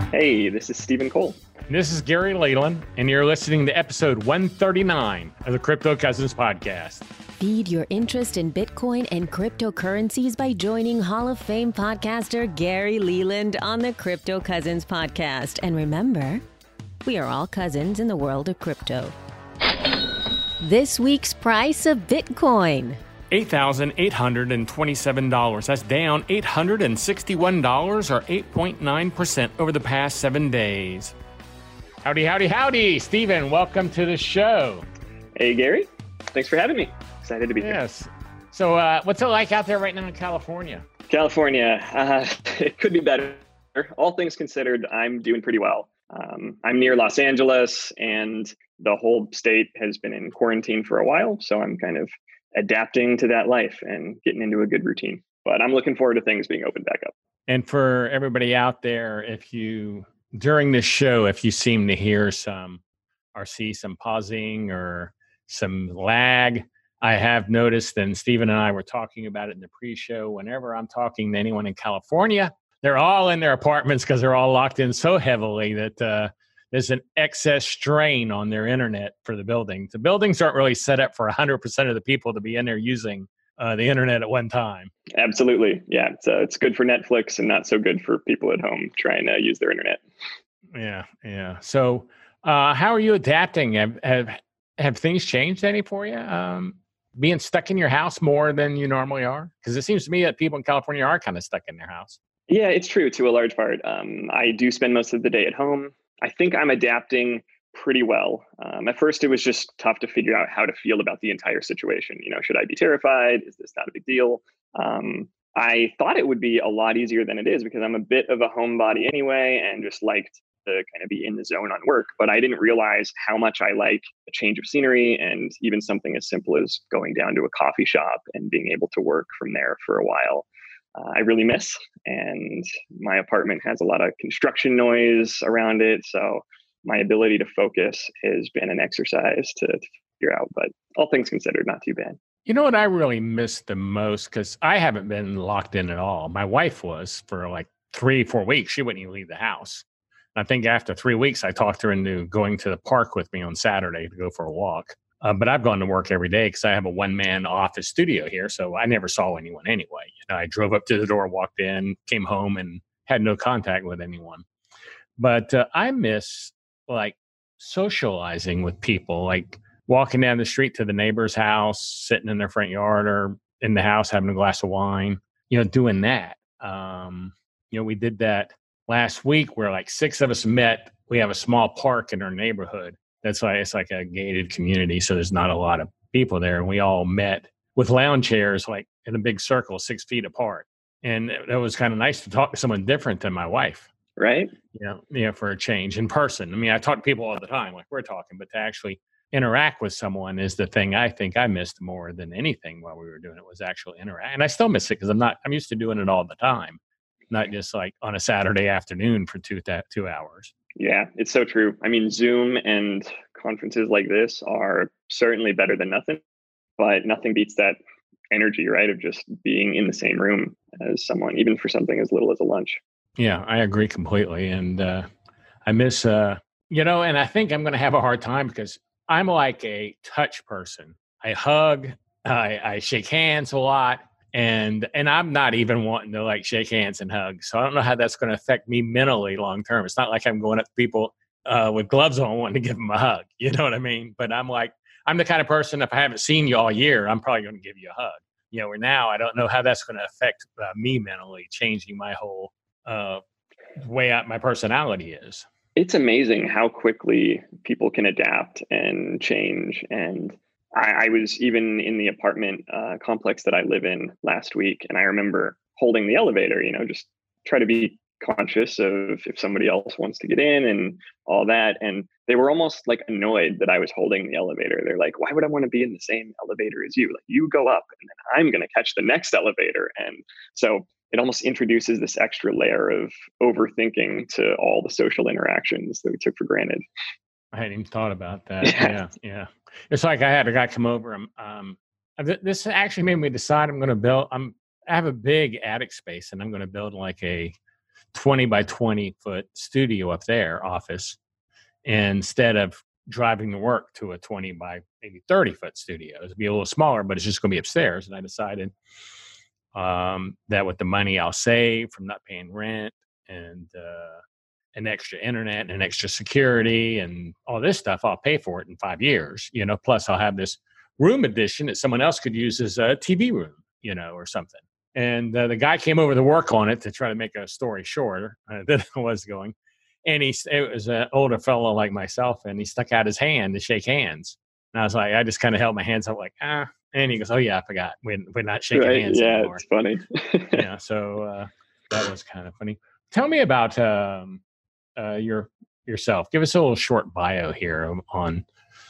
Hey, this is Stephen Cole. This is Gary Leland, and you're listening to episode 139 of the Crypto Cousins podcast. Feed your interest in Bitcoin and cryptocurrencies by joining Hall of Fame podcaster Gary Leland on the Crypto Cousins podcast. And remember, we are all cousins in the world of crypto. This week's price of Bitcoin. $8,827. That's down $861 or 8.9% over the past 7 days. Howdy, howdy, howdy. Stephen, welcome to the show. Hey, Gary. Thanks for having me. Excited to be here. Yes. So what's it like out there right now in California? California, it could be better. All things considered, I'm doing pretty well. I'm near Los Angeles, and the whole state has been in quarantine for a while. So I'm kind of adapting to that life and getting into a good routine. But I'm looking forward to things being opened back up. And for everybody out there, during this show, if you seem to hear or see some pausing or some lag, I have noticed, and Stephen and I were talking about it in the pre-show, whenever I'm talking to anyone in California, they're all in their apartments because they're all locked in so heavily that there's an excess strain on their internet for the buildings. The buildings aren't really set up for 100% of the people to be in there using the internet at one time. Absolutely. Yeah. It's good for Netflix and not so good for people at home trying to use their internet. Yeah. So how are you adapting? Have things changed any for you? Being stuck in your house more than you normally are? Because it seems to me that people in California are kind of stuck in their house. Yeah, it's true to a large part. I do spend most of the day at home. I think I'm adapting pretty well. At first, it was just tough to figure out how to feel about the entire situation. Should I be terrified? Is this not a big deal? I thought it would be a lot easier than it is because I'm a bit of a homebody anyway and just liked to kind of be in the zone on work. But I didn't realize how much I like a change of scenery and even something as simple as going down to a coffee shop and being able to work from there for a while. I really miss, and my apartment has a lot of construction noise around it. So my ability to focus has been an exercise to figure out, but all things considered, not too bad. You know what I really miss the most? Because I haven't been locked in at all. My wife was for like 3-4 weeks. She wouldn't even leave the house. I think after 3 weeks, I talked her into going to the park with me on Saturday to go for a walk. But I've gone to work every day because I have a one-man office studio here. So I never saw anyone anyway. I drove up to the door, walked in, came home, and had no contact with anyone. But I miss like socializing with people, like walking down the street to the neighbor's house, sitting in their front yard or in the house, having a glass of wine, doing that. We did that last week where like 6 of us met. We have a small park in our neighborhood. It's like a gated community, so there's not a lot of people there. And we all met with lounge chairs, like in a big circle, 6 feet apart. And it was kind of nice to talk to someone different than my wife. Right. For a change in person. I mean, I talk to people all the time, like we're talking, but to actually interact with someone is the thing I think I missed more than anything while we were doing it, was actually interact. And I still miss it because I'm used to doing it all the time, not just like on a Saturday afternoon for 2 hours. Yeah, it's so true. I mean, Zoom and conferences like this are certainly better than nothing, but nothing beats that energy, right, of just being in the same room as someone, even for something as little as a lunch. Yeah, I agree completely. And I miss, and I think I'm going to have a hard time because I'm like a touch person. I hug, I shake hands a lot. And I'm not even wanting to like shake hands and hug. So I don't know how that's going to affect me mentally long term. It's not like I'm going up to people with gloves on wanting to give them a hug. You know what I mean? But I'm the kind of person, if I haven't seen you all year, I'm probably going to give you a hug. Where now I don't know how that's going to affect me mentally, changing my whole way my personality is. It's amazing how quickly people can adapt and change. And I was even in the apartment complex that I live in last week, and I remember holding the elevator, just try to be conscious of if somebody else wants to get in and all that. And they were almost like annoyed that I was holding the elevator. They're like, why would I want to be in the same elevator as you? Like, you go up and then I'm going to catch the next elevator. And so it almost introduces this extra layer of overthinking to all the social interactions that we took for granted. I hadn't even thought about that. Yeah. It's like I had a guy come over. This actually made me decide I'm going to build. I have a big attic space, and I'm going to build like a 20 by 20 foot studio up there, office, instead of driving to work to a 20 by maybe 30 foot studio. It'd be a little smaller, but it's just going to be upstairs. And I decided that with the money I'll save from not paying rent and an extra internet and an extra security and all this stuff, I'll pay for it in 5 years, plus I'll have this room addition that someone else could use as a TV room, or something. And the guy came over to work on it to try to make a story shorter than it was going. And it was an older fellow like myself, and he stuck out his hand to shake hands. And I was like, I just kind of held my hands up like, And he goes, oh, yeah, I forgot. We're not shaking hands anymore. It's funny. Yeah, so that was kind of funny. Tell me about yourself. Give us a little short bio here on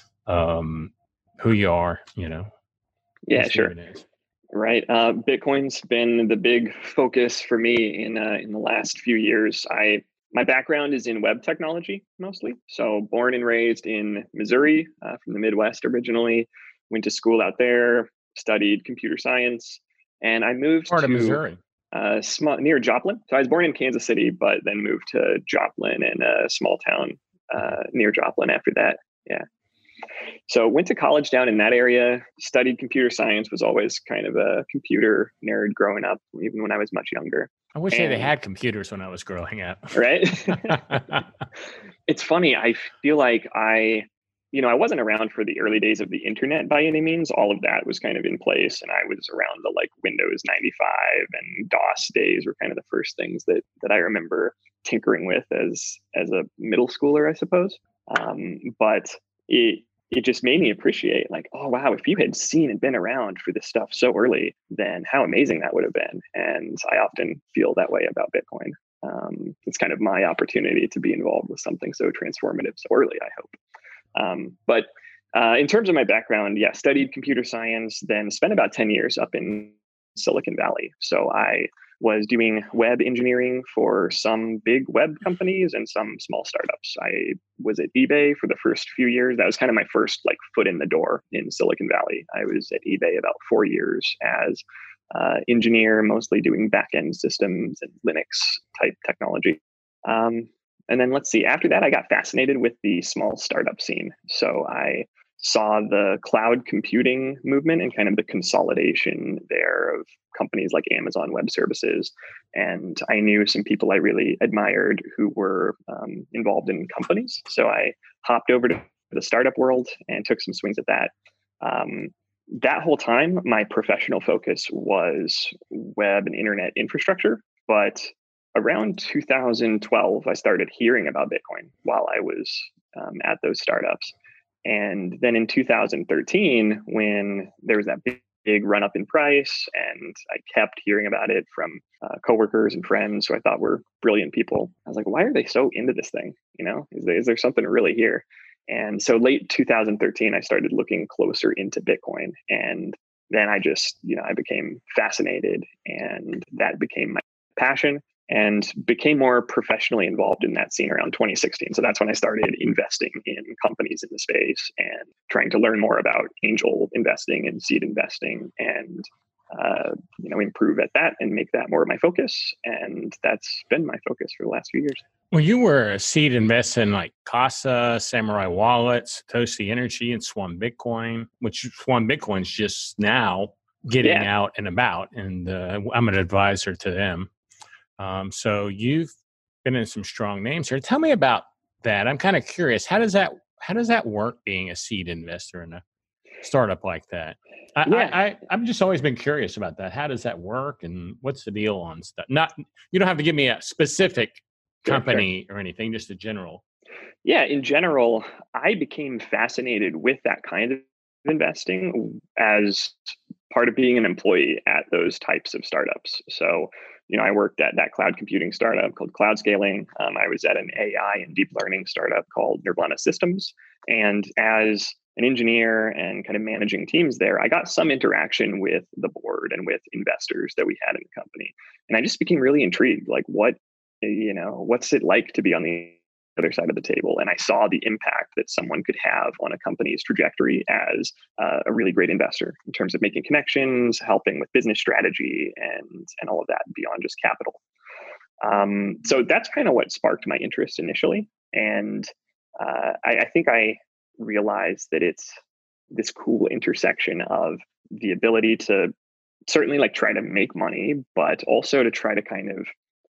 who you are, Yeah, sure. Right. Bitcoin's been the big focus for me in the last few years. My background is in web technology mostly. So born and raised in Missouri, from the Midwest originally, went to school out there, studied computer science, and I moved to Missouri, near Joplin. So I was born in Kansas City, but then moved to Joplin and a small town near Joplin after that. Yeah. So went to college down in that area, studied computer science, was always kind of a computer nerd growing up, even when I was much younger. I wish they had computers when I was growing up. Right? It's funny. I feel like I wasn't around for the early days of the internet by any means. All of that was kind of in place. And I was around the Windows 95 and DOS days were kind of the first things that I remember tinkering with as a middle schooler, I suppose. But it just made me appreciate oh, wow, if you had seen and been around for this stuff so early, then how amazing that would have been. And I often feel that way about Bitcoin. It's kind of my opportunity to be involved with something so transformative so early, I hope. But in terms of my background, studied computer science, then spent about 10 years up in Silicon Valley. So I was doing web engineering for some big web companies and some small startups. I was at eBay for the first few years. That was kind of my first foot in the door in Silicon Valley. I was at eBay about 4 years as engineer, mostly doing back-end systems and Linux type technology. And then let's see, after that, I got fascinated with the small startup scene. So I saw the cloud computing movement and kind of the consolidation there of companies like Amazon Web Services. And I knew some people I really admired who were involved in companies. So I hopped over to the startup world and took some swings at that. That whole time, my professional focus was web and internet infrastructure. But around 2012, I started hearing about Bitcoin while I was at those startups. And then in 2013, when there was that big run up in price, and I kept hearing about it from coworkers and friends who I thought were brilliant people, I was like, why are they so into this thing? Is there something really here? And so late 2013, I started looking closer into Bitcoin. And then I became fascinated, and that became my passion, and became more professionally involved in that scene around 2016. So that's when I started investing in companies in the space and trying to learn more about angel investing and seed investing and, improve at that and make that more of my focus. And that's been my focus for the last few years. Well, you were a seed investor in Casa, Samurai Wallets, Satoshi Energy, and Swan Bitcoin, which Swan Bitcoin's just now getting out and about. And I'm an advisor to them. So you've been in some strong names here. Tell me about that. I'm kind of curious. How does that work being a seed investor in a startup like that? I've just always been curious about that. How does that work, and what's the deal on stuff? You don't have to give me a specific company or anything, just a general. Yeah, in general, I became fascinated with that kind of investing as part of being an employee at those types of startups. So, I worked at that cloud computing startup called Cloud Scaling. I was at an AI and deep learning startup called Nirvana Systems. And as an engineer and kind of managing teams there, I got some interaction with the board and with investors that we had in the company. And I just became really intrigued, what's it like to be on the other side of the table? And I saw the impact that someone could have on a company's trajectory as a really great investor in terms of making connections, helping with business strategy, and all of that beyond just capital. So that's kind of what sparked my interest initially. And I think I realized that it's this cool intersection of the ability to certainly like try to make money, but also to try to kind of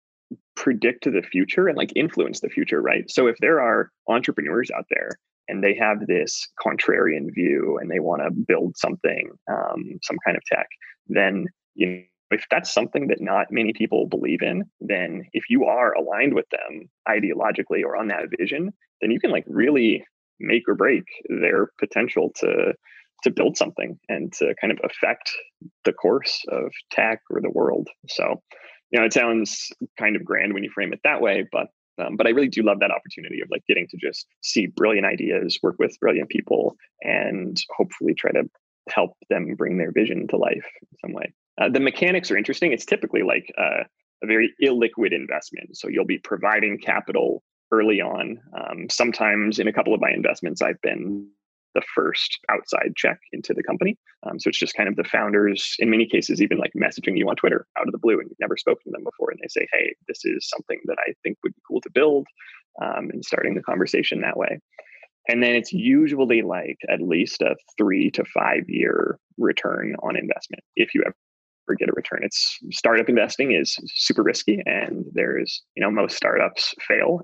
predict the future and like influence the future, right? So if there are entrepreneurs out there and they have this contrarian view and they want to build something, some kind of tech, then if that's something that not many people believe in, then if you are aligned with them ideologically or on that vision, then you can like really make or break their potential to build something and to kind of affect the course of tech or the world. So, it sounds kind of grand when you frame it that way, but I really do love that opportunity of like getting to just see brilliant ideas, work with brilliant people, and hopefully try to help them bring their vision to life in some way. The mechanics are interesting. It's typically like a very illiquid investment. So you'll be providing capital early on. Sometimes in a couple of my investments, I've been the first outside check into the company. So it's just kind of the founders, in many cases, even like messaging you on Twitter out of the blue and you've never spoken to them before. And they say, hey, this is something that I think would be cool to build, and starting the conversation that way. And then it's usually like at least a 3 to 5 year return on investment if you ever get a return. It's startup investing is super risky, and there's most startups fail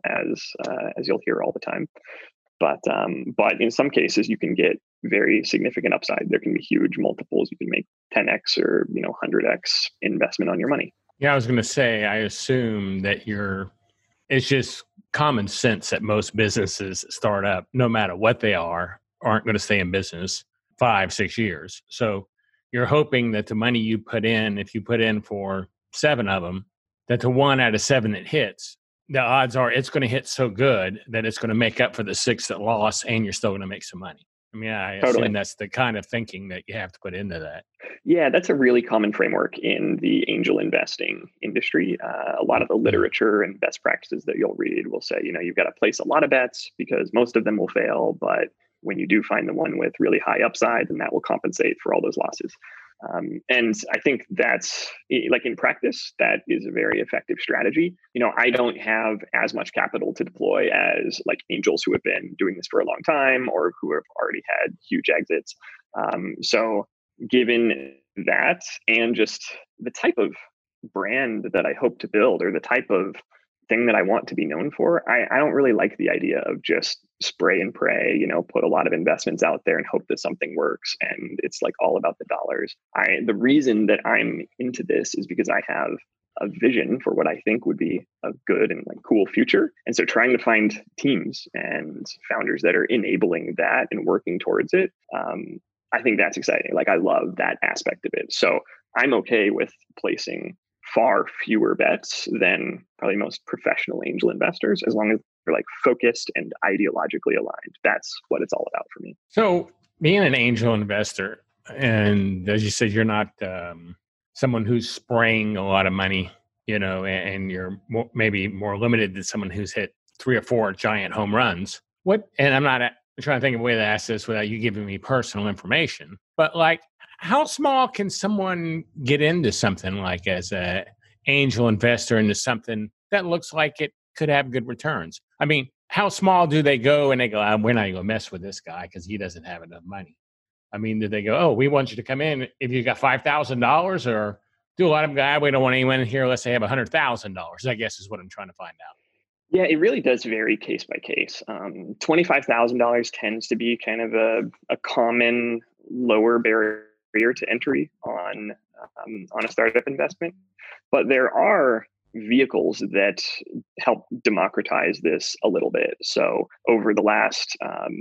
as you'll hear all the time. But in some cases, you can get very significant upside. There can be huge multiples. You can make 10x or 100x investment on your money. Yeah, I was going to say, I assume that it's just common sense that most businesses start up, no matter what they aren't going to stay in business 5-6 years. So you're hoping that the money you put in, if you put in for 7 of them, that the 1 out of 7 that hits, the odds are it's going to hit so good that it's going to make up for the 6 that lost, and you're still going to make some money. I mean, I Totally. assume that's the kind of thinking that you have to put into that. Yeah, that's a really common framework in the angel investing industry. A lot of the literature and best practices that you'll read will say, you've got to place a lot of bets because most of them will fail. But when you do find the one with really high upside, then that will compensate for all those losses. And I think that's like in practice, that is a very effective strategy. I don't have as much capital to deploy as like angels who have been doing this for a long time or who have already had huge exits. So given that and just the type of brand that I hope to build or the type of thing that I want to be known for, I don't really like the idea of just spray and pray, put a lot of investments out there and hope that something works. And it's like all about the dollars. The reason that I'm into this is because I have a vision for what I think would be a good and like cool future. And so trying to find teams and founders that are enabling that and working towards it, I think that's exciting. Like I love that aspect of it. So I'm okay with placing far fewer bets than probably most professional angel investors, as long as they're like focused and ideologically aligned. That's what it's all about for me. So being an angel investor, and as you said, you're not someone who's spraying a lot of money, and you're maybe more limited than someone who's hit 3 or 4 giant home runs. And I'm not trying to think of a way to ask this without you giving me personal information, but like, how small can someone get into something like as a angel investor into something that looks like it could have good returns? I mean, how small do they go and they go, we're not going to mess with this guy because he doesn't have enough money? I mean, do they go, oh, we want you to come in if you got $5,000, or do a lot of them go, we don't want anyone in here unless they have $100,000, I guess is what I'm trying to find out. Yeah, it really does vary case by case. $25,000 tends to be kind of a common lower barrier to entry on a startup investment, but there are vehicles that help democratize this a little bit. So over the last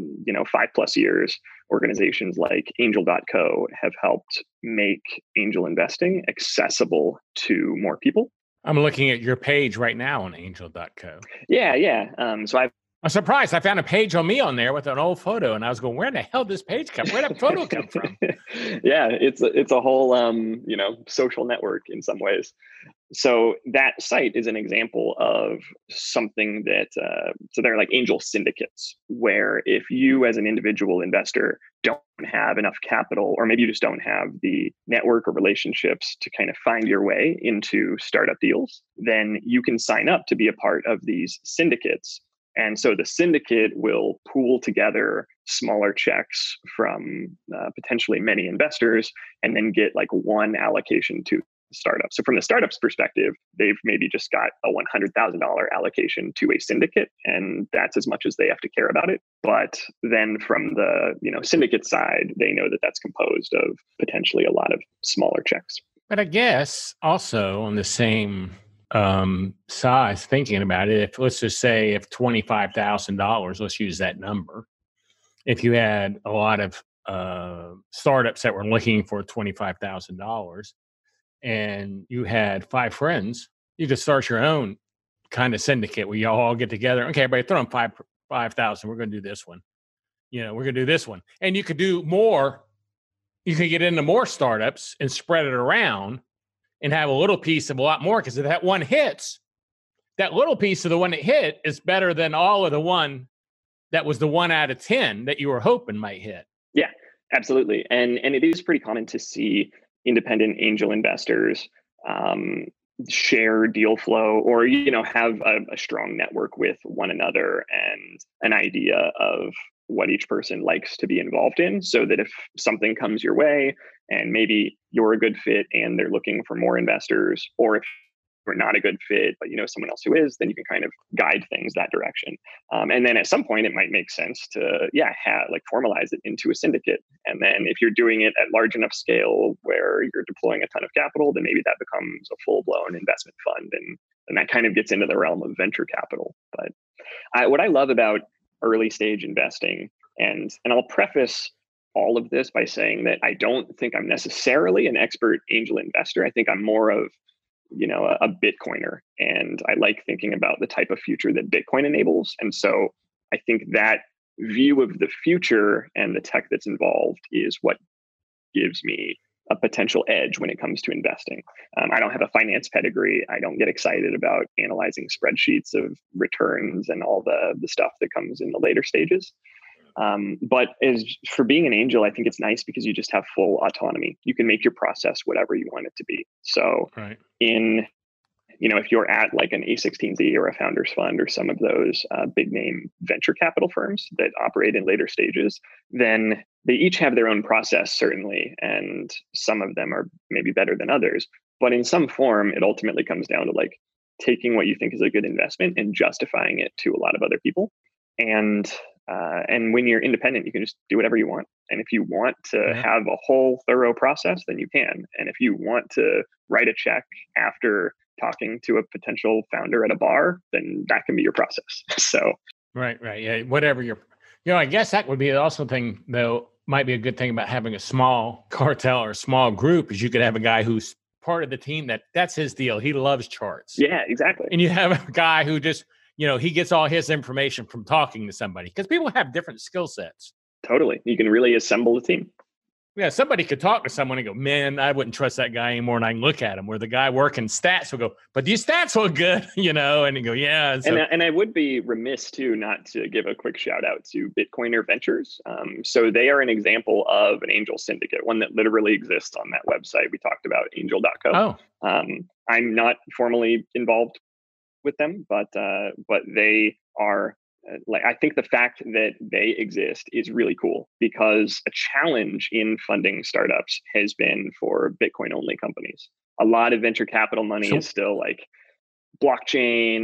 5+ years, organizations like Angel.co have helped make angel investing accessible to more people. I'm looking at your page right now on Angel.co. Yeah. I'm surprised. I found a page on me on there with an old photo, and I was going, "Where the hell did this page come? Where did that photo come from?" Yeah, it's a whole social network in some ways. So that site is an example of something that, so they're like angel syndicates, where if you as an individual investor don't have enough capital, or maybe you just don't have the network or relationships to kind of find your way into startup deals, then you can sign up to be a part of these syndicates. And so the syndicate will pool together smaller checks from potentially many investors and then get like one allocation to startup. So from the startup's perspective, they've maybe just got a $100,000 allocation to a syndicate, and that's as much as they have to care about it. But then from the syndicate side, they know that that's composed of potentially a lot of smaller checks. But I guess also on the same size, thinking about it, if let's just say if $25,000, let's use that number. If you had a lot of startups that were looking for $25,000, and you had 5 friends, you could start your own kind of syndicate where you all get together. Okay, everybody throw in 5,000. We're going to do this one. We're going to do this one. And you could do more. You could get into more startups and spread it around and have a little piece of a lot more, because if that one hits, that little piece of the one that hit is better than all of the one that was the 1 out of 10 that you were hoping might hit. Yeah, absolutely. And it is pretty common to see independent angel investors share deal flow, or have a strong network with one another and an idea of what each person likes to be involved in, so that if something comes your way and maybe you're a good fit and they're looking for more investors, or if you're not a good fit but someone else who is, then you can kind of guide things that direction. And then at some point it might make sense to formalize it into a syndicate. And then if you're doing it at large enough scale where you're deploying a ton of capital, then maybe that becomes a full-blown investment fund, and that kind of gets into the realm of venture capital. But what I love about early stage investing, and I'll preface all of this by saying that I don't think I'm necessarily an expert angel investor. I think I'm more of a Bitcoiner, and I like thinking about the type of future that Bitcoin enables. And so I think that view of the future and the tech that's involved is what gives me a potential edge when it comes to investing. I don't have a finance pedigree. I don't get excited about analyzing spreadsheets of returns and all the stuff that comes in the later stages. But as for being an angel, I think it's nice because you just have full autonomy. You can make your process whatever you want it to be. So right. If you're at like an A16Z or a Founders Fund or some of those big name venture capital firms that operate in later stages, then they each have their own process, certainly. And some of them are maybe better than others. But in some form, it ultimately comes down to like taking what you think is a good investment and justifying it to a lot of other people. And when you're independent, you can just do whatever you want. And if you want to have a whole thorough process, then you can. And if you want to write a check after talking to a potential founder at a bar, then that can be your process. So right. Yeah. Whatever I guess that would be also thing, though, might be a good thing about having a small cartel or a small group, is you could have a guy who's part of the team that's his deal. He loves charts. Yeah, exactly. And you have a guy who just, he gets all his information from talking to somebody, because people have different skill sets. Totally. You can really assemble a team. Yeah, somebody could talk to someone and go, man, I wouldn't trust that guy anymore. And I can look at him, where the guy working stats will go, but these stats look good, and you go, yeah. And, and I would be remiss too, not to give a quick shout out to Bitcoiner Ventures. So they are an example of an angel syndicate, one that literally exists on that website. We talked about angel.co. Oh. I'm not formally involved with them, but they are I think the fact that they exist is really cool, because a challenge in funding startups has been for Bitcoin only companies. A lot of venture capital money is still like blockchain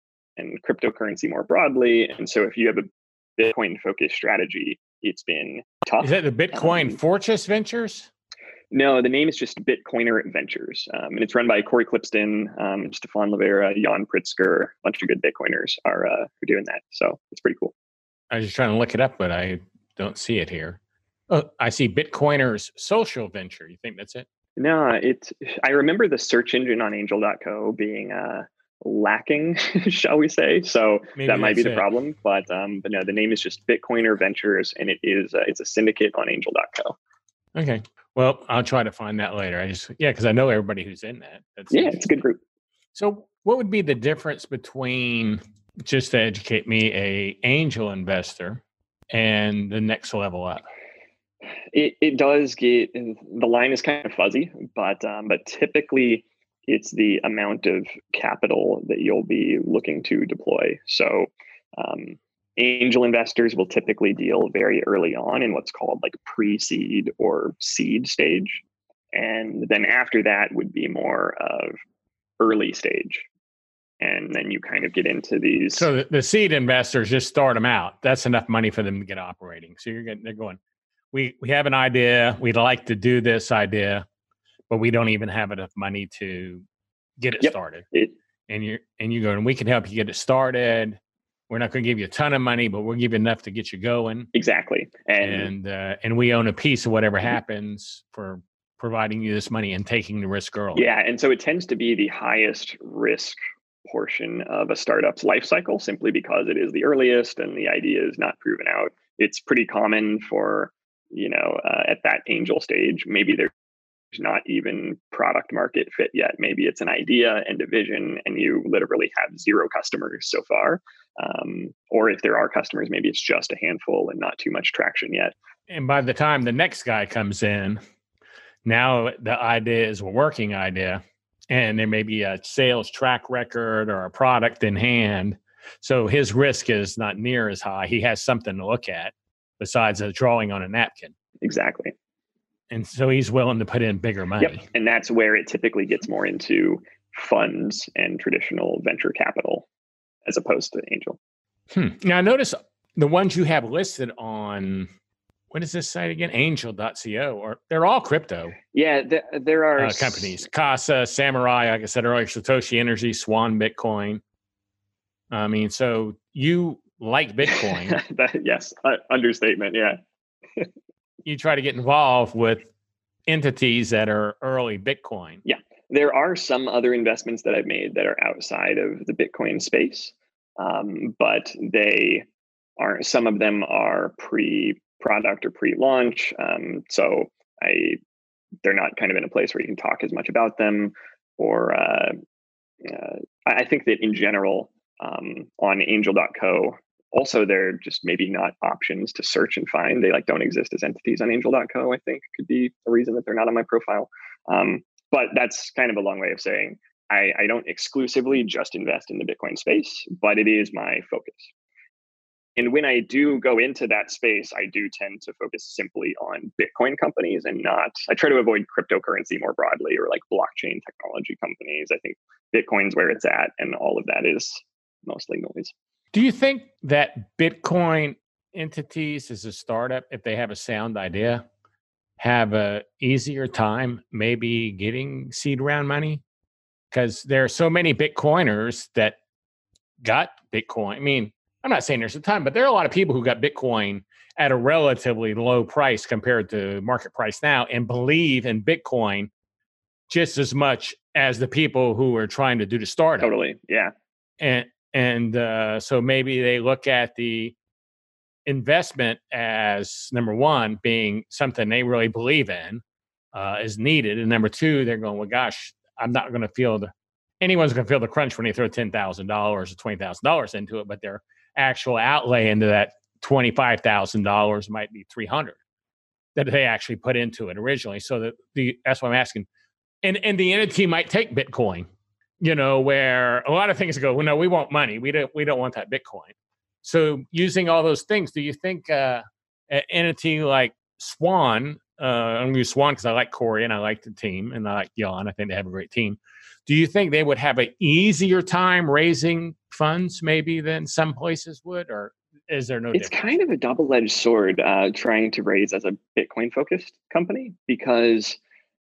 and cryptocurrency more broadly. And so if you have a Bitcoin focused strategy, it's been tough. Is that the Bitcoin Fortress Ventures? No, the name is just Bitcoiner Ventures. And it's run by Corey Clipston, Stefan Livera, Jan Pritzker. A bunch of good Bitcoiners are doing that. So it's pretty cool. I was just trying to look it up, but I don't see it here. Oh, I see Bitcoiners Social Venture. You think that's it? No, I remember the search engine on angel.co being lacking, shall we say. So maybe that might be the problem. But no, the name is just Bitcoiner Ventures, and it's a syndicate on angel.co. Okay. Well, I'll try to find that later. Because I know everybody who's in that. It's a good group. So what would be the difference between, just to educate me, a angel investor and the next level up? It does get, the line is kind of fuzzy, but typically it's the amount of capital that you'll be looking to deploy. So um, angel investors will typically deal very early on in what's called like pre-seed or seed stage, and then after that would be more of early stage, and then you kind of get into these. So the seed investors just start them out. That's enough money for them to get operating. So they're going, we have an idea. We'd like to do this idea, but we don't even have enough money to get it started. And you go, and we can help you get it started. We're not going to give you a ton of money, but we'll give you enough to get you going. Exactly. And we own a piece of whatever happens for providing you this money and taking the risk early. Yeah. And so it tends to be the highest risk portion of a startup's life cycle, simply because it is the earliest and the idea is not proven out. It's pretty common for, at that angel stage, maybe there's not even product market fit yet. Maybe it's an idea and a vision, and you literally have 0 customers so far. Or if there are customers, maybe it's just a handful and not too much traction yet. And by the time the next guy comes in, now the idea is a working idea, and there may be a sales track record or a product in hand. So his risk is not near as high. He has something to look at besides a drawing on a napkin. Exactly. And so he's willing to put in bigger money. Yep. And that's where it typically gets more into funds and traditional venture capital as opposed to angel. Now, notice the ones you have listed on, what is this site again? Angel.co, or they're all crypto. Yeah, there are companies. Casa, Samurai, like I said earlier, Satoshi Energy, Swan Bitcoin. I mean, so you like Bitcoin. Yes, understatement, yeah. You try to get involved with entities that are early Bitcoin. Yeah, there are some other investments that I've made that are outside of the Bitcoin space, but they are, some of them are pre-product or pre-launch, so they're not kind of in a place where you can talk as much about them. Or I think that in general, on Angel.co, also, they're just maybe not options to search and find. They don't exist as entities on Angel.co, I think could be a reason that they're not on my profile. But that's kind of a long way of saying I don't exclusively just invest in the Bitcoin space, but it is my focus. And when I do go into that space, I do tend to focus simply on Bitcoin companies and I try to avoid cryptocurrency more broadly, or like blockchain technology companies. I think Bitcoin's where it's at, and all of that is mostly noise. Do you think that Bitcoin entities as a startup, if they have a sound idea, have a easier time maybe getting seed round money? Because there are so many Bitcoiners that got Bitcoin. I mean, I'm not saying there's a ton, but there are a lot of people who got Bitcoin at a relatively low price compared to market price now and believe in Bitcoin just as much as the people who are trying to do the startup. Totally, yeah. And so maybe they look at the investment as, number one, being something they really believe in is needed. And number two, they're going, well, gosh, I'm not going to anyone's going to feel the crunch when they throw $10,000 or $20,000 into it, but their actual outlay into that $25,000 might be $300 that they actually put into it originally. So that's what I'm asking. And the entity might take Bitcoin, where a lot of things go, well, no, we want money. We don't want that Bitcoin. So using all those things, do you think an entity like Swan, I'm going to use Swan because I like Corey and I like the team and I like Jan, I think they have a great team. Do you think they would have an easier time raising funds maybe than some places would, or is there no difference? It's kind of a double-edged sword trying to raise as a Bitcoin-focused company, because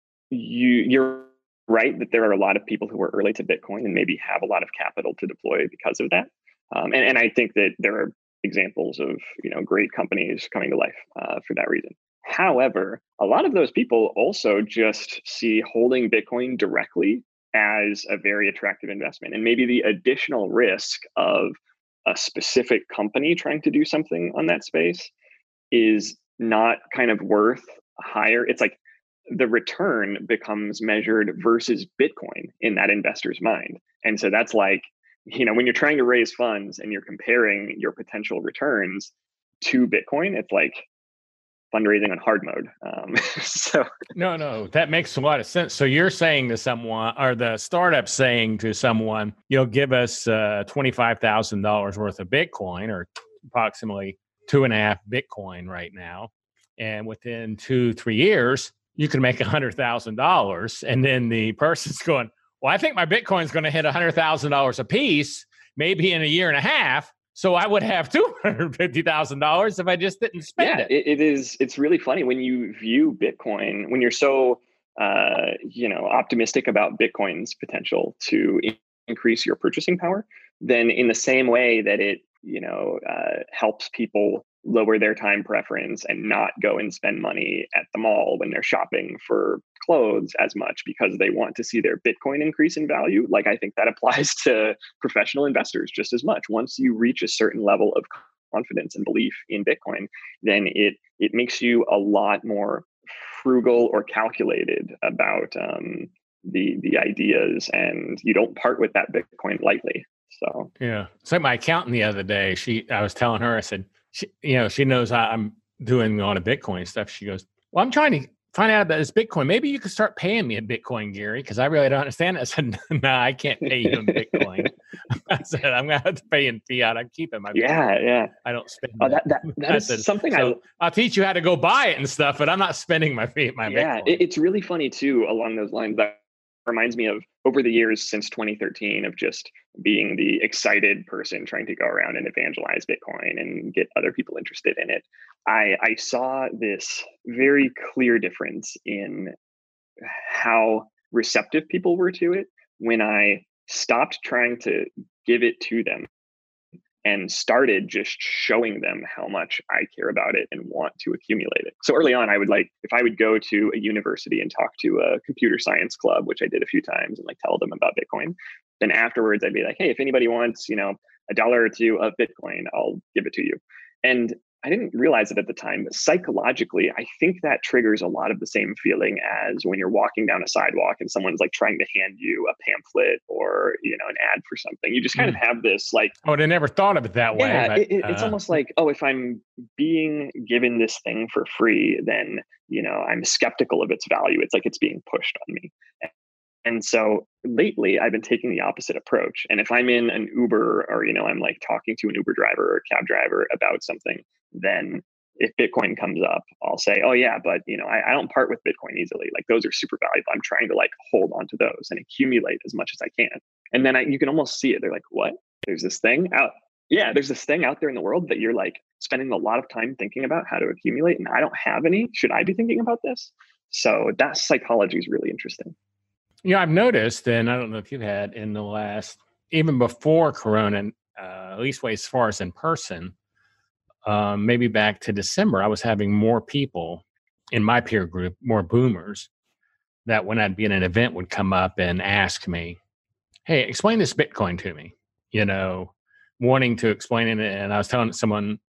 you're right that there are a lot of people who are early to Bitcoin and maybe have a lot of capital to deploy because of that. And I think that there are examples of great companies coming to life for that reason. However, a lot of those people also just see holding Bitcoin directly as a very attractive investment. And maybe the additional risk of a specific company trying to do something on that space is not kind of worth higher. It's like the return becomes measured versus Bitcoin in that investor's mind. And so that's like, when you're trying to raise funds and you're comparing your potential returns to Bitcoin, it's like fundraising on hard mode. So No, that makes a lot of sense. So you're saying to someone, or the startup saying to someone, give us $25,000 worth of Bitcoin, or approximately 2.5 Bitcoin right now, and within 2-3 years you can make $100,000, and then the person's going, well, I think my Bitcoin's going to hit $100,000 a piece, maybe in a year and a half. So I would have $250,000 if I just didn't spend it. It's really funny when you view Bitcoin, when you're so, optimistic about Bitcoin's potential to increase your purchasing power, then in the same way that it, helps people lower their time preference and not go and spend money at the mall when they're shopping for clothes as much because they want to see their Bitcoin increase in value. Like, I think that applies to professional investors just as much. Once you reach a certain level of confidence and belief in Bitcoin, then it makes you a lot more frugal or calculated about the ideas, and you don't part with that Bitcoin lightly. So yeah, it's like my accountant the other day. I was telling her, I said, she knows I'm doing all the Bitcoin stuff. She goes, well, I'm trying to find out about this Bitcoin. Maybe you could start paying me in Bitcoin, Gary, because I really don't understand it. I said, no, I can't pay you in Bitcoin. I said, I'm going to have to pay in fiat. I'm keeping my Bitcoin. Yeah. I don't spend it. That is said, something I'll teach you how to go buy it and stuff, but I'm not spending my Bitcoin. Yeah, it's really funny too, along those lines. That reminds me of over the years since 2013 of just being the excited person trying to go around and evangelize Bitcoin and get other people interested in it. I saw this very clear difference in how receptive people were to it when I stopped trying to give it to them and started just showing them how much I care about it and want to accumulate it. So early on, I would if I would go to a university and talk to a computer science club, which I did a few times, and tell them about Bitcoin. Then afterwards, I'd be like, hey, if anybody wants, $1 or $2 of Bitcoin, I'll give it to you. And I didn't realize it at the time, but psychologically, I think that triggers a lot of the same feeling as when you're walking down a sidewalk and someone's trying to hand you a pamphlet or, an ad for something. You just kind of have this oh, I never thought of it that way. Yeah, but, it's almost like, oh, if I'm being given this thing for free, then, I'm skeptical of its value. It's like it's being pushed on me. And so lately I've been taking the opposite approach. And if I'm in an Uber or, I'm talking to an Uber driver or a cab driver about something, then if Bitcoin comes up, I'll say, oh yeah, but I don't part with Bitcoin easily. Those are super valuable. I'm trying to hold on to those and accumulate as much as I can. And then you can almost see it. They're like, what? There's this thing out. Yeah, there's this thing out there in the world that you're spending a lot of time thinking about how to accumulate, and I don't have any. Should I be thinking about this? So that psychology is really interesting. Yeah, I've noticed, and I don't know if you've had in the last, even before Corona, at least as far as in person, maybe back to December, I was having more people in my peer group, more boomers, that when I'd be in an event would come up and ask me, hey, explain this Bitcoin to me, wanting to explain it. And I was telling someone,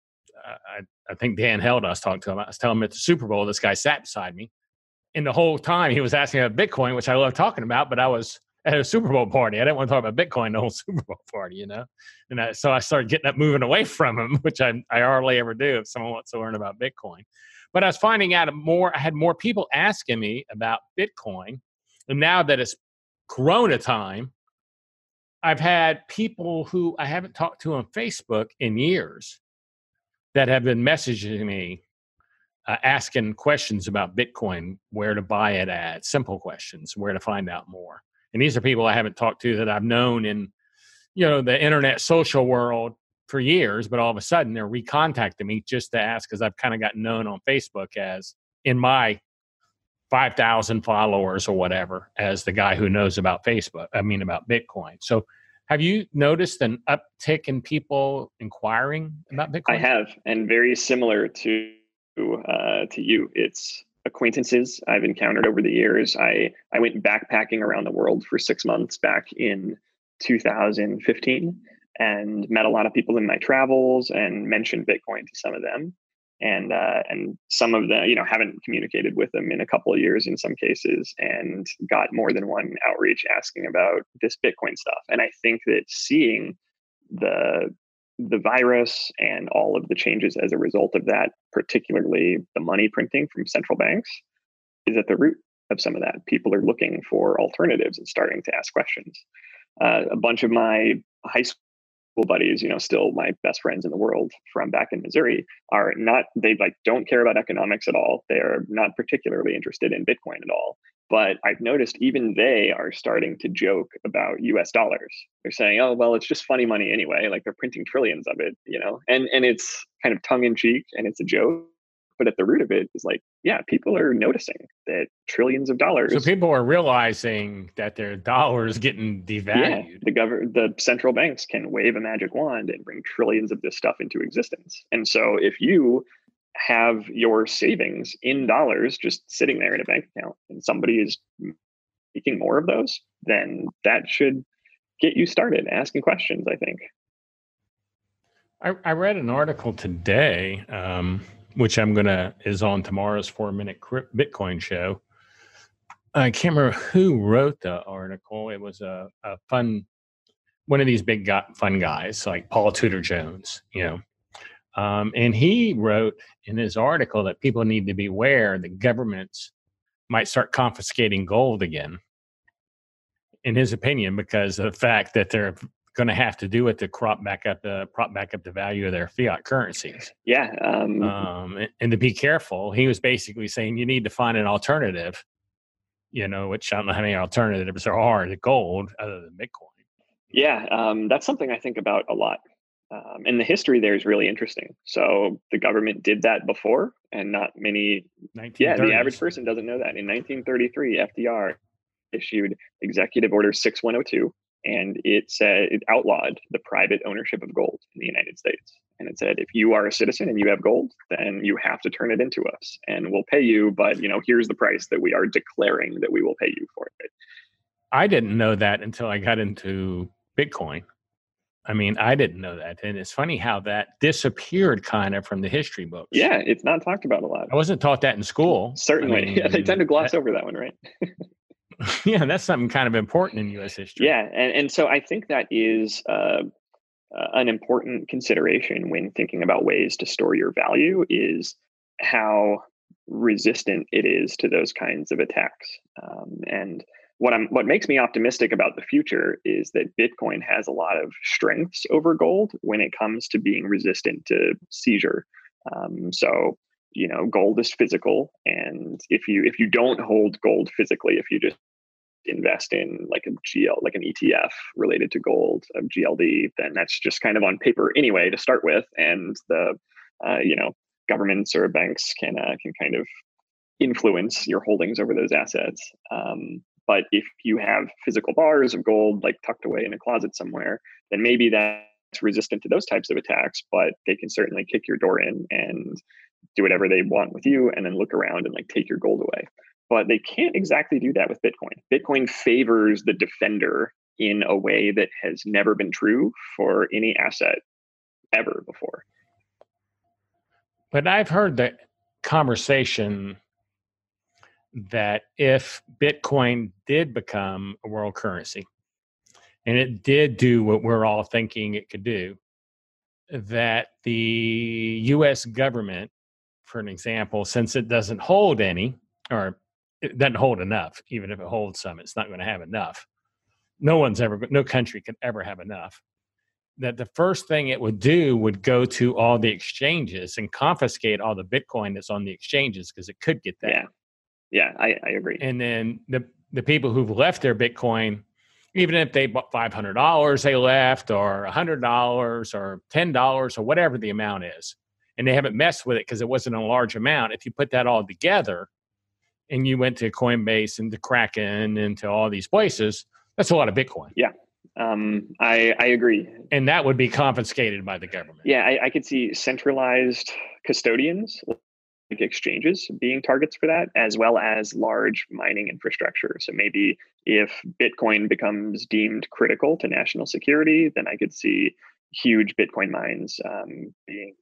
I think Dan Held, I was talking to him, I was telling him at the Super Bowl, this guy sat beside me. And the whole time he was asking about Bitcoin, which I love talking about, but I was at a Super Bowl party. I didn't want to talk about Bitcoin the whole Super Bowl party, And so I started getting up, moving away from him, which I hardly ever do if someone wants to learn about Bitcoin. But I was finding out I had more people asking me about Bitcoin. And now that it's Corona time, I've had people who I haven't talked to on Facebook in years that have been messaging me, asking questions about Bitcoin, where to buy it at, simple questions, where to find out more. And these are people I haven't talked to that I've known in, the internet social world for years, but all of a sudden they're recontacting me just to ask, because I've kind of gotten known on Facebook as, in my 5,000 followers or whatever, as the guy who knows about about Bitcoin. So have you noticed an uptick in people inquiring about Bitcoin? I have, and very similar to you. It's acquaintances I've encountered over the years. I went backpacking around the world for 6 months back in 2015 and met a lot of people in my travels and mentioned Bitcoin to some of them. and some of them, haven't communicated with them in a couple of years in some cases, and got more than one outreach asking about this Bitcoin stuff. And I think that seeing the virus and all of the changes as a result of that, particularly the money printing from central banks, is at the root of some of that. People are looking for alternatives and starting to ask questions. A bunch of my high school buddies, still my best friends in the world from back in Missouri, they don't care about economics at all. They're not particularly interested in Bitcoin at all. But I've noticed even they are starting to joke about US dollars. They're saying, oh, well, it's just funny money anyway. Like they're printing trillions of it, and it's kind of tongue in cheek and it's a joke. But at the root of it is people are noticing that trillions of dollars. So people are realizing that their dollar is getting devalued. Yeah, the central banks can wave a magic wand and bring trillions of this stuff into existence. And so if you have your savings in dollars just sitting there in a bank account and somebody is making more of those, then that should get you started asking questions, I think. I read an article today, which is on tomorrow's 4-Minute Bitcoin show. I can't remember who wrote the article. It was a fun, one of these big fun guys like Paul Tudor Jones, and he wrote in his article that people need to be aware that governments might start confiscating gold again, in his opinion, because of the fact that they're going to have to do it to prop back up the value of their fiat currencies. Yeah. And to be careful, he was basically saying you need to find an alternative, which I don't know how many alternatives there are to gold other than Bitcoin. Yeah. That's something I think about a lot. And the history there is really interesting. So the government did that before, and not many. Yeah, the average person doesn't know that. In 1933, FDR issued Executive Order 6102, and it outlawed the private ownership of gold in the United States. And it said, if you are a citizen and you have gold, then you have to turn it into us, and we'll pay you. But here's the price that we are declaring that we will pay you for it. I didn't know that until I got into Bitcoin. I mean, I didn't know that. And it's funny how that disappeared kind of from the history books. Yeah, it's not talked about a lot. I wasn't taught that in school. Certainly. Yeah, they tend to gloss over that one, right? Yeah, that's something kind of important in U.S. history. Yeah, and so I think that is an important consideration when thinking about ways to store your value, is how resistant it is to those kinds of attacks. And what makes me optimistic about the future is that Bitcoin has a lot of strengths over gold when it comes to being resistant to seizure. So gold is physical, and if you don't hold gold physically, if you just invest in like an ETF related to gold, of GLD, then that's just kind of on paper anyway to start with, and the governments or banks can kind of influence your holdings over those assets. But if you have physical bars of gold like tucked away in a closet somewhere, then maybe that's resistant to those types of attacks, but they can certainly kick your door in and do whatever they want with you, and then look around and take your gold away. But they can't exactly do that with Bitcoin. Bitcoin favors the defender in a way that has never been true for any asset ever before. But I've heard the conversation that if Bitcoin did become a world currency, and it did do what we're all thinking it could do, that the U.S. government, for an example, since it doesn't hold any, or it doesn't hold enough, even if it holds some, it's not going to have enough. No country could ever have enough. That the first thing it would do would go to all the exchanges and confiscate all the Bitcoin that's on the exchanges, because it could get that. Yeah, I agree. And then the people who've left their Bitcoin, even if they bought $500 they left, or $100 or $10 or whatever the amount is, and they haven't messed with it because it wasn't a large amount. If you put that all together and you went to Coinbase and to Kraken and to all these places, that's a lot of Bitcoin. Yeah, I agree. And that would be confiscated by the government. Yeah, I could see centralized custodians, like exchanges, being targets for that, as well as large mining infrastructure. So maybe if Bitcoin becomes deemed critical to national security, then I could see huge Bitcoin mines being.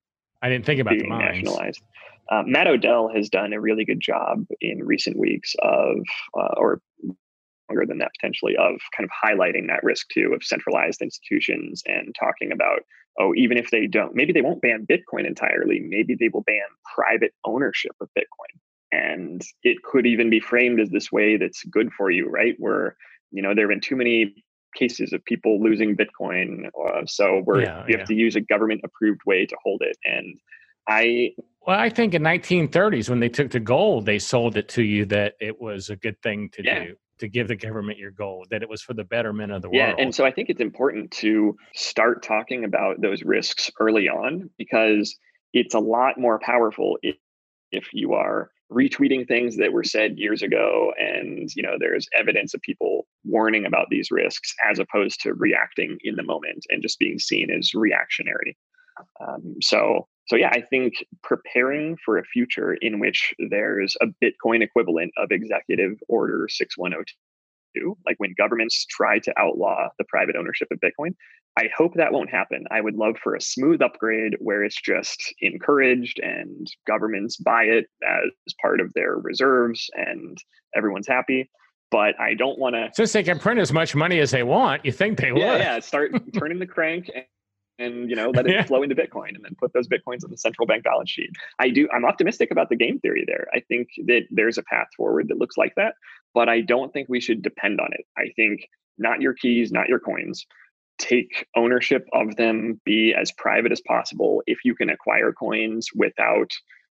I didn't think about the being mines. nationalized. Matt Odell has done a really good job in recent weeks of, or longer than that potentially, of kind of highlighting that risk too of centralized institutions and talking about, oh, even if they don't, maybe they won't ban Bitcoin entirely, maybe they will ban private ownership of Bitcoin. And it could even be framed as this way that's good for you, right? Where, there have been too many cases of people losing Bitcoin. So you have to use a government approved way to hold it. And I think in 1930s, when they took the gold, they sold it to you that it was a good thing to do, to give the government your gold, that it was for the betterment of the world. Yeah, and so I think it's important to start talking about those risks early on, because it's a lot more powerful if you are retweeting things that were said years ago and there's evidence of people warning about these risks, as opposed to reacting in the moment and just being seen as reactionary. So yeah, I think preparing for a future in which there's a Bitcoin equivalent of Executive Order 6102, like when governments try to outlaw the private ownership of Bitcoin, I hope that won't happen. I would love for a smooth upgrade where it's just encouraged and governments buy it as part of their reserves and everyone's happy. But I don't want to... Since they can print as much money as they want, you think they would. Yeah, start turning the crank and let it flow into Bitcoin, and then put those Bitcoins on the central bank balance sheet. I'm optimistic about the game theory there. I think that there's a path forward that looks like that, but I don't think we should depend on it. I think not your keys, not your coins. Take ownership of them, be as private as possible. If you can acquire coins without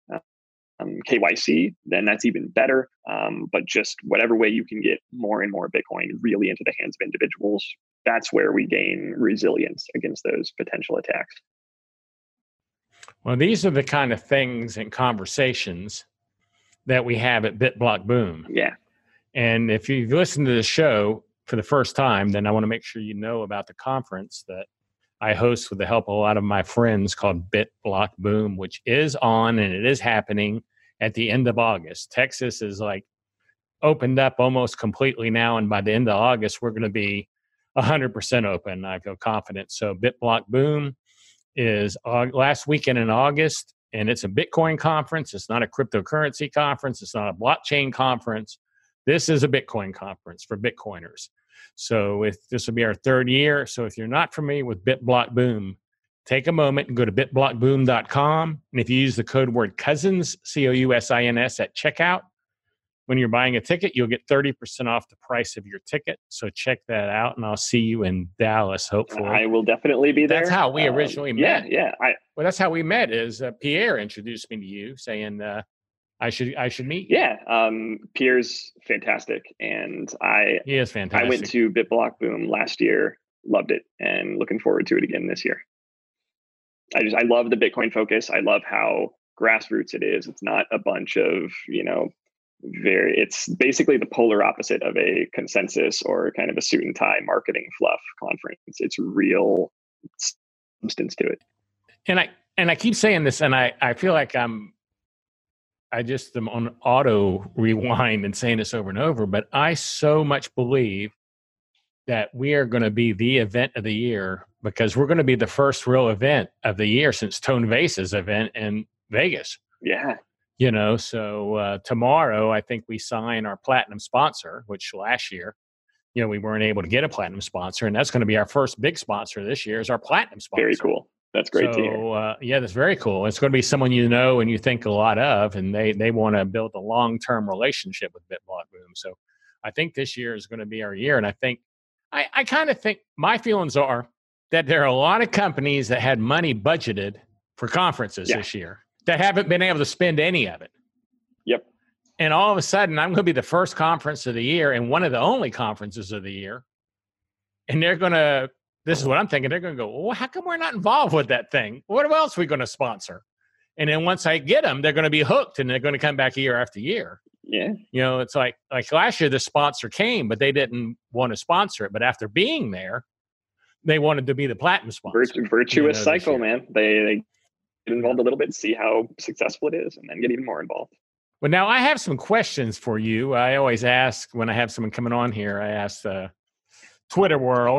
KYC, then that's even better. But just whatever way you can get more and more Bitcoin really into the hands of individuals, that's where we gain resilience against those potential attacks. Well, these are the kind of things and conversations that we have at BitBlock Boom. Yeah. And if you've listened to the show for the first time, then I want to make sure you know about the conference that I host with the help of a lot of my friends, called BitBlock Boom, which is on and it is happening at the end of August. Texas is opened up almost completely now. And by the end of August, we're going to be 100% open. I feel confident. So BitBlock Boom is last weekend in August, and it's a Bitcoin conference. It's not a cryptocurrency conference. It's not a blockchain conference. This is a Bitcoin conference for Bitcoiners. So this will be our third year. So if you're not familiar with BitBlock Boom, take a moment and go to bitblockboom.com. And if you use the code word cousins, COUSINS, at checkout, when you're buying a ticket, you'll get 30% off the price of your ticket. So check that out, and I'll see you in Dallas, hopefully. I will definitely be there. That's how we originally met. Yeah. Well, that's how we met, is Pierre introduced me to you, saying I should meet you. Yeah, Pierre's fantastic. And he is fantastic. I went to BitBlock Boom last year, loved it, and looking forward to it again this year. I love the Bitcoin focus. I love how grassroots it is. It's not a bunch of, it's basically the polar opposite of a consensus or kind of a suit and tie marketing fluff conference. It's real substance to it. And I keep saying this, and I feel like I just am on auto rewind and saying this over and over, but I so much believe that we are going to be the event of the year, because we're going to be the first real event of the year since Tone Vase's event in Vegas. Yeah. So tomorrow, I think we sign our platinum sponsor, which last year, we weren't able to get a platinum sponsor. And that's going to be our first big sponsor this year, is our platinum sponsor. Very cool. That's great to hear. Yeah, that's very cool. It's going to be someone and you think a lot of, and they want to build a long-term relationship with BitBlock Boom. So I think this year is going to be our year. And I kind of think my feelings are that there are a lot of companies that had money budgeted for conferences this year that haven't been able to spend any of it. Yep. And all of a sudden, I'm going to be the first conference of the year and one of the only conferences of the year. And this is what I'm thinking. They're going to go, well, how come we're not involved with that thing? What else are we going to sponsor? And then once I get them, they're going to be hooked, and they're going to come back year after year. Yeah. It's like last year, the sponsor came, but they didn't want to sponsor it. But after being there, they wanted to be the platinum sponsor. Virtuous cycle, man. They get involved a little bit, see how successful it is, and then get even more involved. Well, now I have some questions for you. I always ask when I have someone coming on here, I ask Twitter world,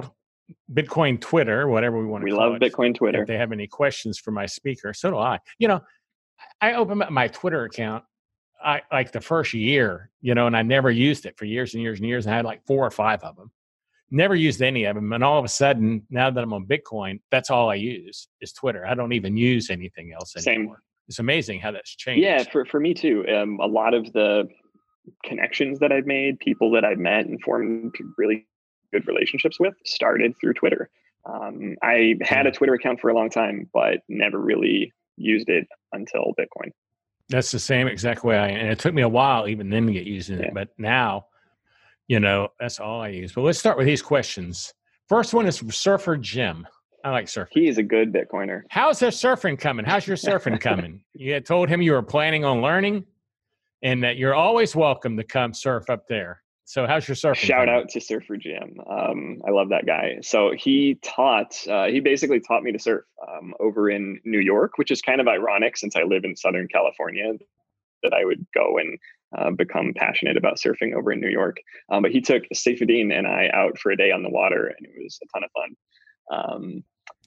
Bitcoin Twitter, whatever we want to We call love it. Bitcoin Twitter. If they have any questions for my speaker, so do I. I opened up my Twitter account like the first year, and I never used it for years and years and years. And I had like 4 or 5 of them. Never used any of them. And all of a sudden, now that I'm on Bitcoin, that's all I use is Twitter. I don't even use anything else anymore. Same. It's amazing how that's changed. Yeah, for me too. A lot of the connections that I've made, people that I've met and formed really good relationships with started through Twitter. I had a Twitter account for a long time, but never really used it until Bitcoin. That's the same exact way and it took me a while even then to get using it. But now, that's all I use. But let's start with these questions. First one is from Surfer Jim. I like surfing. He is a good Bitcoiner. How's their surfing coming? How's your surfing coming? You had told him you were planning on learning and that you're always welcome to come surf up there. So how's your surfing? Shout out to Surfer Jim. I love that guy. So he basically taught me to surf over in New York, which is kind of ironic since I live in Southern California, that I would go and become passionate about surfing over in New York. But he took Saifuddin and I out for a day on the water, and it was a ton of fun.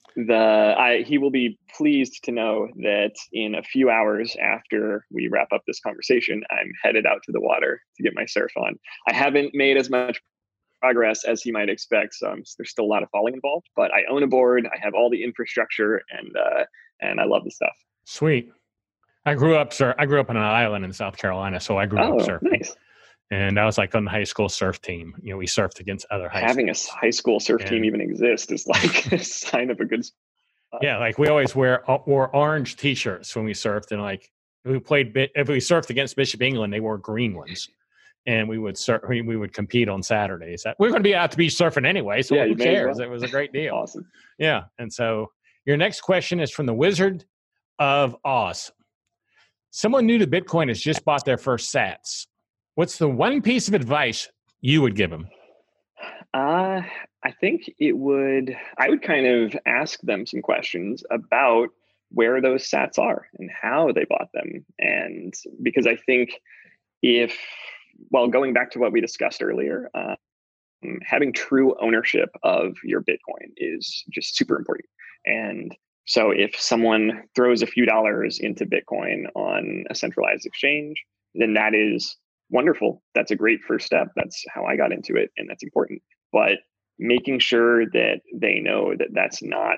He will be pleased to know that in a few hours after we wrap up this conversation, I'm headed out to the water to get my surf on. I haven't made as much progress as he might expect, so there's still a lot of falling involved. But I own a board, I have all the infrastructure, and I love the stuff. Sweet. I grew up on an island in South Carolina, so I grew up surfing. Nice. And I was like on the high school surf team. We surfed against other high schools. Having a high school surf team even exist is like a sign of a good spot. Yeah, like we always wore orange T-shirts when we surfed, and like if we surfed against Bishop England, they wore green ones, and we would we would compete on Saturdays. We're going to be out to beach surfing anyway, so who cares? Well. It was a great deal. Awesome. Yeah, and so your next question is from the Wizard of Oz. Someone new to Bitcoin has just bought their first Sats. What's the one piece of advice you would give them? I think I would kind of ask them some questions about where those Sats are and how they bought them. And because I think going back to what we discussed earlier, having true ownership of your Bitcoin is just super important. And so if someone throws a few dollars into Bitcoin on a centralized exchange, then that is wonderful. That's a great first step. That's how I got into it, and that's important. But making sure that they know that that's not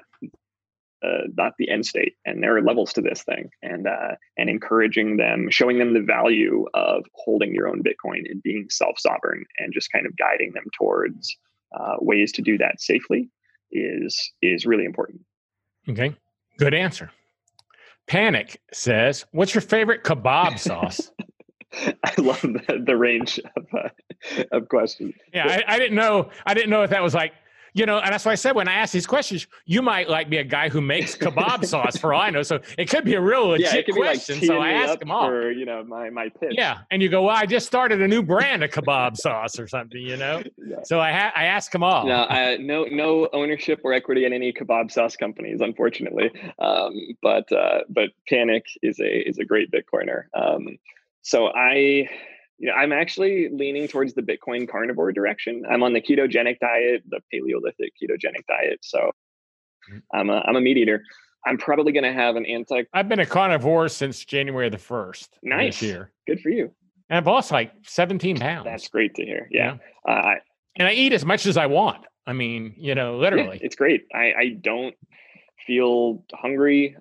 the end state, and there are levels to this thing, and encouraging them, showing them the value of holding your own Bitcoin and being self-sovereign, and just kind of guiding them towards ways to do that safely is really important. Okay, good answer. Panic says, "What's your favorite kebab sauce?" I love the range of questions. Yeah, I didn't know if that was like, and that's why I said when I ask these questions, you might like be a guy who makes kebab sauce for all I know. So it could be a real legit question. So I ask them all. For, my pitch. Yeah, and you go, well, I just started a new brand of kebab sauce or something, Yeah. So I ask them all. No ownership or equity in any kebab sauce companies, unfortunately. But Panic is a great Bitcoiner. So I'm actually leaning towards the Bitcoin carnivore direction. I'm on the ketogenic diet, the Paleolithic ketogenic diet. So I'm a meat eater. I'm probably going to have I've been a carnivore since January the 1st. Nice. This year. Good for you. And I've lost like 17 pounds. That's great to hear. Yeah. And I eat as much as I want. I mean, literally. Yeah, it's great. I don't feel hungry.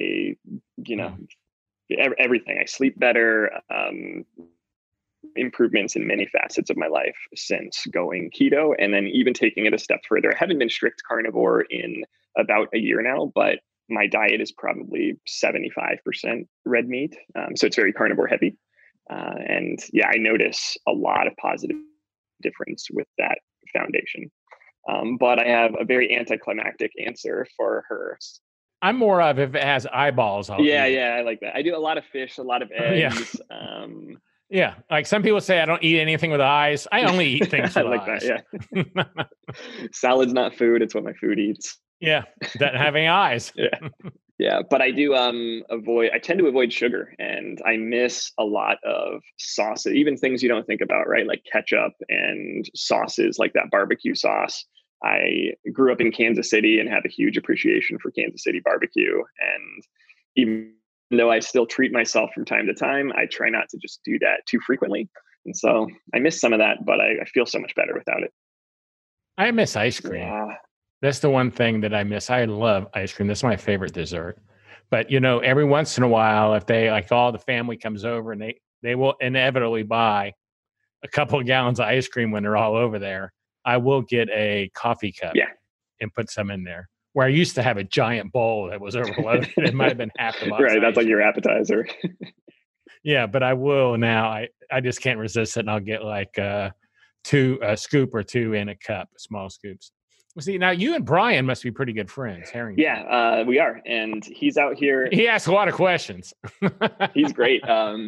Everything. I sleep better. Improvements in many facets of my life since going keto, and then even taking it a step further. I haven't been strict carnivore in about a year now, but my diet is probably 75% red meat. So it's very carnivore heavy. And I notice a lot of positive difference with that foundation. But I have a very anticlimactic answer for her. I'm more of if it has eyeballs on it. Yeah, I like that. I do a lot of fish, a lot of eggs. Yeah, like some people say I don't eat anything with eyes. I only eat things with like eyes. That, yeah. Salad's not food, it's what my food eats. Yeah, doesn't have any eyes. Yeah, but I do I tend to avoid sugar, and I miss a lot of sauces, even things you don't think about, right? Like ketchup and sauces like that barbecue sauce. I grew up in Kansas City and have a huge appreciation for Kansas City barbecue. And even though I still treat myself from time to time, I try not to just do that too frequently. And so I miss some of that, but I feel so much better without it. I miss ice cream. Yeah. That's the one thing that I miss. I love ice cream. That's my favorite dessert. But, you know, every once in a while, if they like all the family comes over and they will inevitably buy a couple of gallons of ice cream when they're all over there, I will get a coffee cup and put some in there. Where I used to have a giant bowl that was overloaded. It might have been half the box. Right. That's like your appetizer. Yeah, but I will now. I just can't resist it. And I'll get like a scoop or two in a cup, small scoops. Well, see, now you and Brian must be pretty good friends, Harrington. Yeah, we are. And he's out here. He asks a lot of questions. He's great.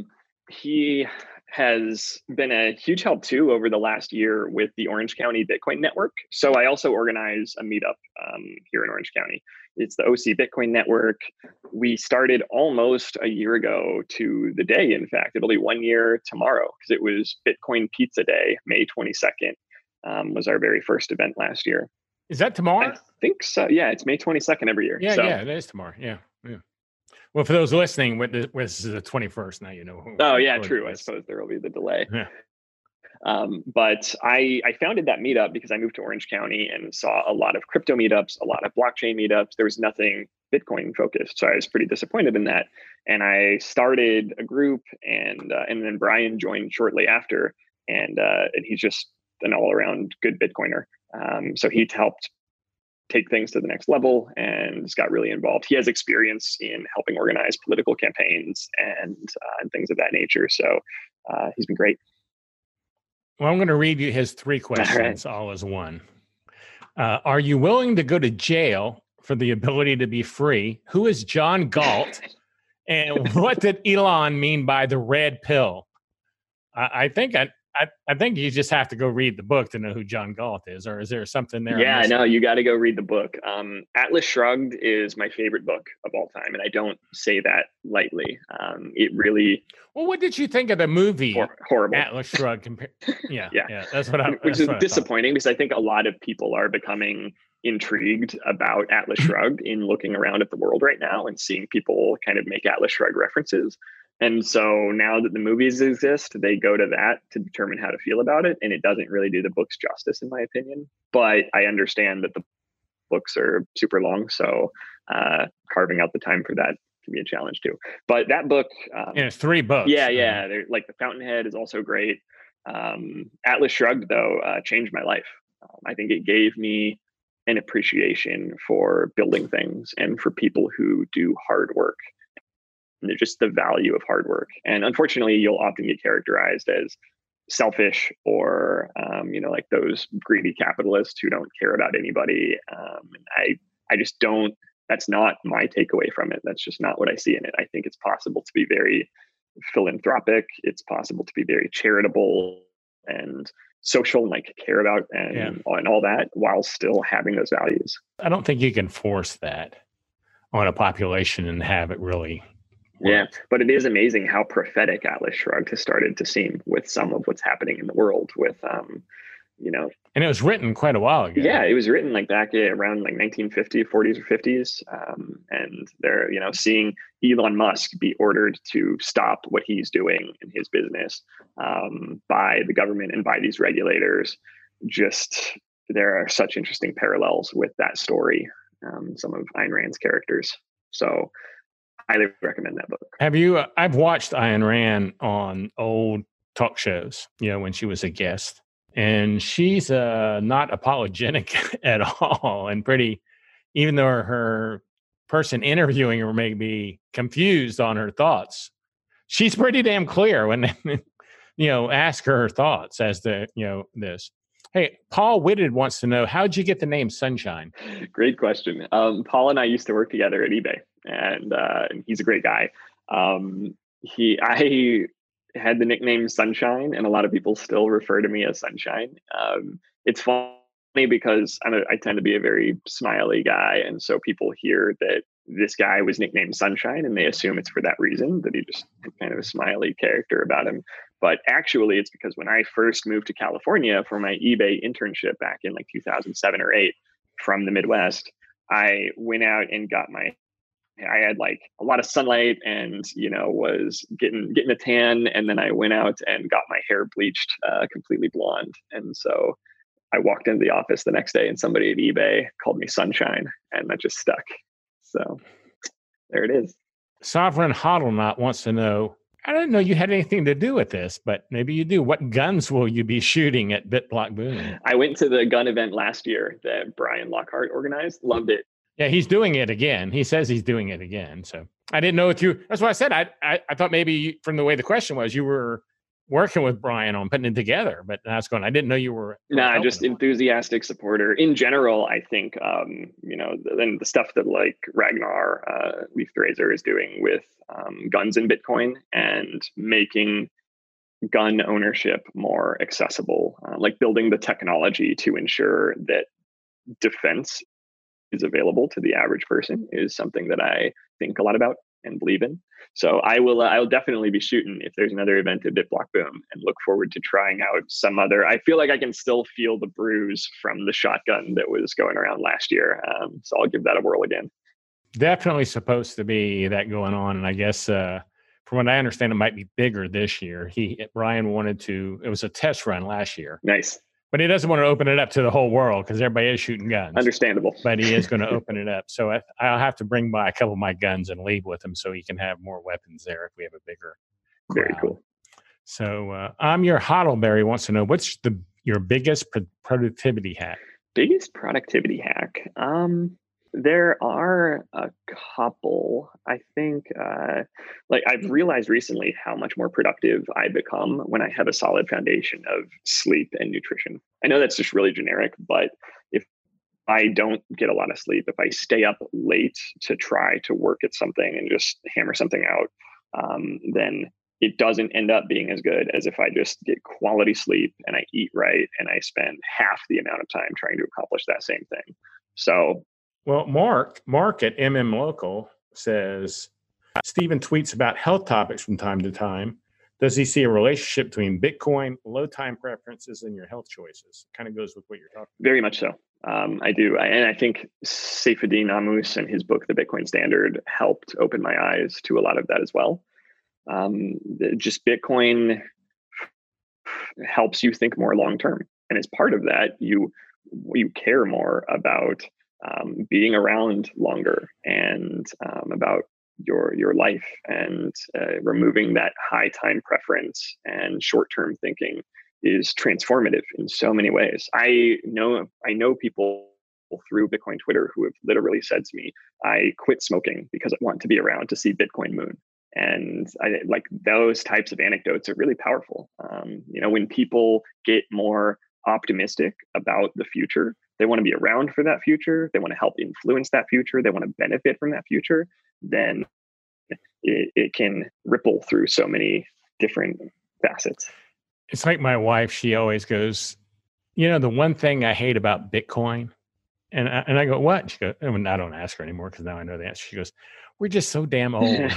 He has been a huge help too over the last year with the Orange County Bitcoin Network. So I also organize a meetup here in Orange County. It's the OC Bitcoin Network. We started almost a year ago to the day. In fact, it'll be 1 year tomorrow because it was Bitcoin Pizza Day, May 22nd, was our very first event last year. Is that tomorrow? I think so. Yeah, it's May 22nd every year. Yeah, it is tomorrow. Yeah. Well, for those listening, this is the 21st. Now you know. Oh, yeah, true. I suppose there will be the delay. Yeah. But I founded that meetup because I moved to Orange County and saw a lot of crypto meetups, a lot of blockchain meetups. There was nothing Bitcoin focused. So I was pretty disappointed in that. And I started a group and then Brian joined shortly after. And he's just an all around good Bitcoiner. So he helped take things to the next level and just got really involved. He has experience in helping organize political campaigns and things of that nature. So he's been great. Well, I'm going to read you his 3 questions all as one. Are you willing to go to jail for the ability to be free? Who is John Galt? And what did Elon mean by the red pill? I think you just have to go read the book to know who John Galt is, or is there something there? Yeah, I know. You got to go read the book. Atlas Shrugged is my favorite book of all time, and I don't say that lightly. It really... Well, what did you think of the movie? Horrible. Atlas Shrugged. Yeah. That's what Which is disappointing because I think a lot of people are becoming intrigued about Atlas Shrugged in looking around at the world right now and seeing people kind of make Atlas Shrugged references. And so now that the movies exist, they go to that to determine how to feel about it. And it doesn't really do the books justice, in my opinion. But I understand that the books are super long. So carving out the time for that can be a challenge too. But that book... it's 3 books. Yeah. Like The Fountainhead is also great. Atlas Shrugged, though, changed my life. I think it gave me an appreciation for building things and for people who do hard work. Just the value of hard work. And unfortunately, you'll often get characterized as selfish or, like those greedy capitalists who don't care about anybody. I just don't, that's not my takeaway from it. That's just not what I see in it. I think it's possible to be very philanthropic. It's possible to be very charitable and social and like care about and all that while still having those values. I don't think you can force that on a population and have it really... Yeah, but it is amazing how prophetic Atlas Shrugged has started to seem with some of what's happening in the world with, And it was written quite a while ago. Yeah, it was written like back around like 1950, 40s or 50s. And they're, seeing Elon Musk be ordered to stop what he's doing in his business by the government and by these regulators. Just, there are such interesting parallels with that story, some of Ayn Rand's characters. So highly recommend that book. I've watched Ayn Rand on old talk shows, when she was a guest, and she's not apologetic at all and pretty, even though her person interviewing her may be confused on her thoughts, she's pretty damn clear when they, ask her thoughts as to, this. Hey, Paul Whitted wants to know, how'd you get the name Sunshine? Great question. Paul and I used to work together at eBay, and he's a great guy. I had the nickname Sunshine, and a lot of people still refer to me as Sunshine. It's funny because I tend to be a very smiley guy, and so people hear that this guy was nicknamed Sunshine, and they assume it's for that reason, that he just had kind of a smiley character about him. But actually, it's because when I first moved to California for my eBay internship back in like 2007 or 8 from the Midwest, I went out and I had like a lot of sunlight and, was getting a tan. And then I went out and got my hair bleached completely blonde. And so I walked into the office the next day and somebody at eBay called me Sunshine, and that just stuck. So there it is. Sovereign Hodlnut wants to know, I didn't know you had anything to do with this, but maybe you do. What guns will you be shooting at BitBlock Boom? I went to the gun event last year that Brian Lockhart organized. Loved it. Yeah, he's doing it again. He says he's doing it again. So I didn't know if that's what I said. I thought maybe from the way the question was, you were working with Brian on putting it together, but I didn't know you were. No, just enthusiastic supporter. In general, I think, then the stuff that like Ragnar Leaf Razor is doing with guns in Bitcoin and making gun ownership more accessible, like building the technology to ensure that defense is available to the average person is something that I think a lot about and believe in. So I'll definitely be shooting if there's another event at BitBlock Boom, and look forward to trying out some other. I feel like I can still feel the bruise from the shotgun that was going around last year. So I'll give that a whirl again. Definitely supposed to be that going on. And I guess from what I understand, it might be bigger this year. Brian it was a test run last year. Nice. But he doesn't want to open it up to the whole world because everybody is shooting guns. Understandable. But he is going to open it up. So I'll have to bring by a couple of my guns and leave with him so he can have more weapons there if we have a bigger crowd. Very cool. So I'm your Hodlberry wants to know, what's your biggest productivity hack? Biggest productivity hack? There are a couple. I think, I've realized recently how much more productive I become when I have a solid foundation of sleep and nutrition. I know that's just really generic, but if I don't get a lot of sleep, if I stay up late to try to work at something and just hammer something out, then it doesn't end up being as good as if I just get quality sleep and I eat right and I spend half the amount of time trying to accomplish that same thing. So, well, Mark at Local says, Stephen tweets about health topics from time to time. Does he see a relationship between Bitcoin, low time preferences, and your health choices? Kind of goes with what you're talking about. Very much so. I do. And I think Saifedean Ammous and his book, The Bitcoin Standard, helped open my eyes to a lot of that as well. Just Bitcoin helps you think more long term. And as part of that, you care more about being around longer and about your life, and removing that high time preference and short-term thinking is transformative in so many ways. I know people through Bitcoin Twitter who have literally said to me, I quit smoking because I want to be around to see Bitcoin moon. And I like those types of anecdotes are really powerful. When people get more optimistic about the future, they want to be around for that future, they want to help influence that future, they want to benefit from that future, then it can ripple through so many different facets. It's like my wife, she always goes, the one thing I hate about Bitcoin, and I go, what? She goes, and I don't ask her anymore because now I know the answer. She goes, we're just so damn old.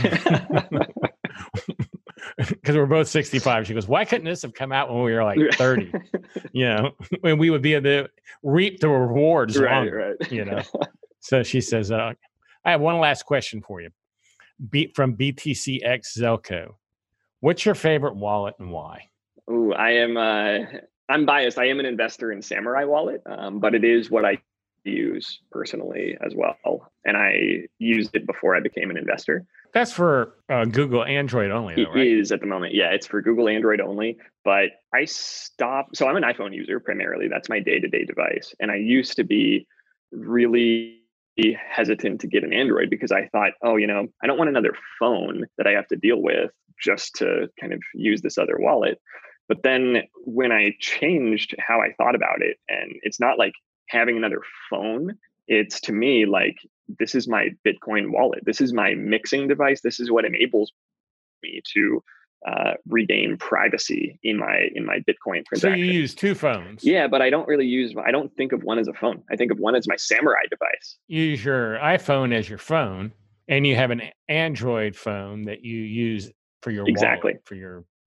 Because we're both 65. She goes, why couldn't this have come out when we were like 30? When we would be able to reap the rewards longer, right. So she says, I have one last question for you. From BTCX Zelko. What's your favorite wallet and why? Oh, I'm biased. I am an investor in Samurai Wallet, but it is what I use personally as well. And I used it before I became an investor. That's for Google Android only, though, right? It is at the moment. Yeah, it's for Google Android only. But I stopped. So I'm an iPhone user primarily. That's my day-to-day device. And I used to be really hesitant to get an Android because I thought, I don't want another phone that I have to deal with just to kind of use this other wallet. But then when I changed how I thought about it, and it's not like having another phone, it's to me like, this is my Bitcoin wallet. This is my mixing device. This is what enables me to regain privacy in my Bitcoin transaction. So you use two phones? Yeah, but I don't think of one as a phone. I think of one as my Samurai device. You use your iPhone as your phone, and you have an Android phone that you use for your exactly wallet, for your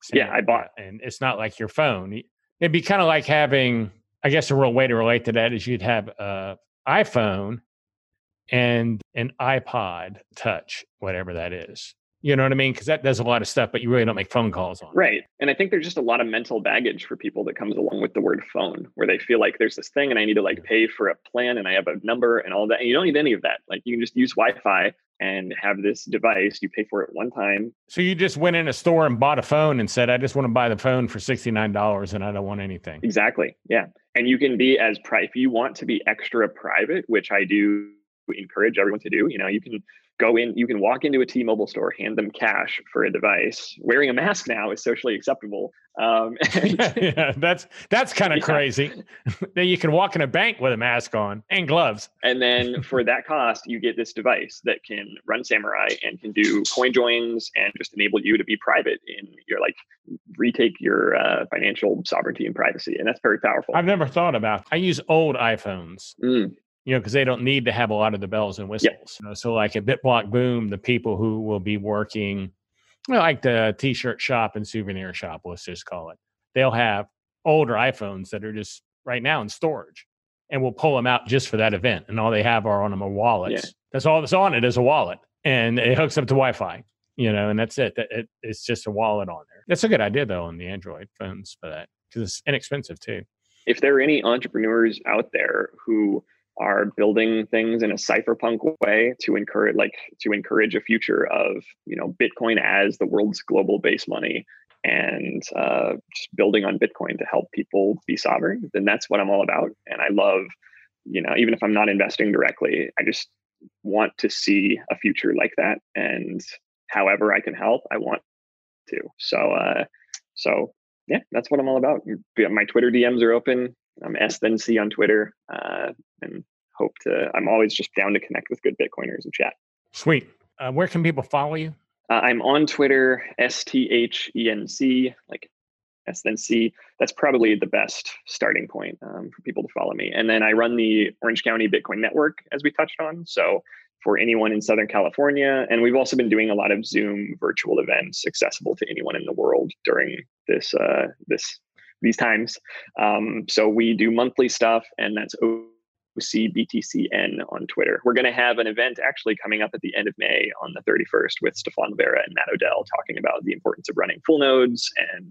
Yeah, I bought. And it's not like your phone. It'd be kind of like having, I guess a real way to relate to that is you'd have a iPhone and an iPod Touch, whatever that is. You know what I mean? Because that does a lot of stuff, but you really don't make phone calls on it. Right. And I think there's just a lot of mental baggage for people that comes along with the word phone, where they feel like there's this thing and I need to like pay for a plan and I have a number and all that. And you don't need any of that. Like you can just use Wi-Fi and have this device. You pay for it one time. So you just went in a store and bought a phone and said, I just want to buy the phone for $69 and I don't want anything. Exactly. Yeah. And you can be as if you want to be extra private, which I do encourage everyone to do, you can go in, you can walk into a T-Mobile store, hand them cash for a device. Wearing a mask now is socially acceptable. Yeah, that's kind of crazy. Then you can walk in a bank with a mask on and gloves. And then for that cost, you get this device that can run Samurai and can do coin joins and just enable you to be private in your retake your financial sovereignty and privacy. And that's very powerful. I've never thought about. I use old iPhones. Because they don't need to have a lot of the bells and whistles. Yep. So like at BitBlock Boom, the people who will be working, like the t-shirt shop and souvenir shop, let's just call it, they'll have older iPhones that are just right now in storage, and we'll pull them out just for that event. And all they have are on them are wallets. Yeah. That's all that's on it is a wallet, and it hooks up to Wi-Fi, and that's it. It's just a wallet on there. That's a good idea though on the Android phones for that, because it's inexpensive too. If there are any entrepreneurs out there who are building things in a cypherpunk way to encourage a future of Bitcoin as the world's global base money, and just building on Bitcoin to help people be sovereign, then that's what I'm all about. And I love, even if I'm not investing directly, I just want to see a future like that. And however I can help, I want to. So yeah, that's what I'm all about. My Twitter DMs are open. I'm S then C on Twitter, and I'm always just down to connect with good Bitcoiners and chat. Sweet. Where can people follow you? I'm on Twitter, STHENC, like S then C. That's probably the best starting point for people to follow me. And then I run the Orange County Bitcoin Network, as we touched on. So for anyone in Southern California, and we've also been doing a lot of Zoom virtual events accessible to anyone in the world during these times. So we do monthly stuff, and that's OCBTCN on Twitter. We're going to have an event actually coming up at the end of May on the 31st with Stefan Vera and Matt Odell talking about the importance of running full nodes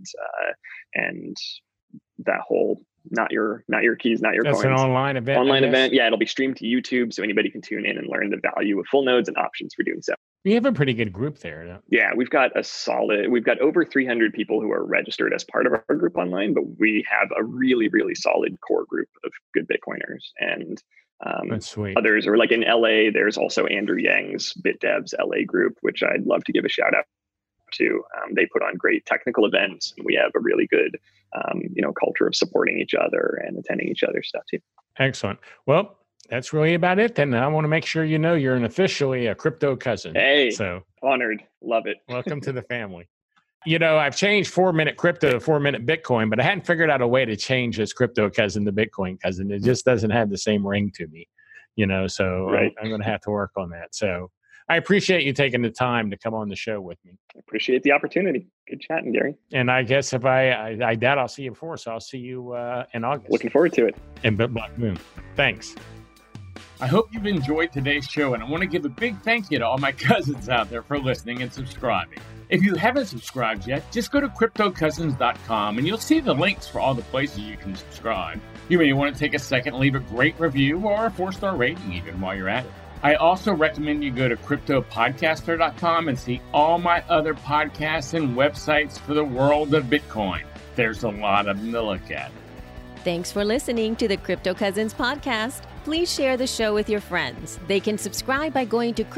and that whole not your keys, not your coins. That's an online event. Online event. Yeah, it'll be streamed to YouTube, so anybody can tune in and learn the value of full nodes and options for doing so. You have a pretty good group there. No? Yeah, we've got over 300 people who are registered as part of our group online, but we have a really, really solid core group of good Bitcoiners. And that's sweet. Others are like in LA, there's also Andrew Yang's BitDevs LA group, which I'd love to give a shout out to. They put on great technical events, and we have a really good, culture of supporting each other and attending each other's stuff too. Excellent. Well, that's really about it. Then I want to make sure you're officially a crypto cousin. Hey, so honored. Love it. Welcome to the family. I've changed 4-minute crypto to 4-minute Bitcoin, but I hadn't figured out a way to change this crypto cousin to Bitcoin cousin. It just doesn't have the same ring to me, so right. I'm going to have to work on that. So I appreciate you taking the time to come on the show with me. I appreciate the opportunity. Good chatting, Gary. And I guess if I doubt I'll see you before, so I'll see you in August. Looking forward to it. And BitBlock Boom. Thanks. I hope you've enjoyed today's show, and I want to give a big thank you to all my cousins out there for listening and subscribing. If you haven't subscribed yet, just go to CryptoCousins.com and you'll see the links for all the places you can subscribe. You may want to take a second and leave a great review or a 4-star rating even while you're at it. I also recommend you go to CryptoPodcaster.com and see all my other podcasts and websites for the world of Bitcoin. There's a lot of them to look at. Thanks for listening to the Crypto Cousins podcast. Please share the show with your friends. They can subscribe by going to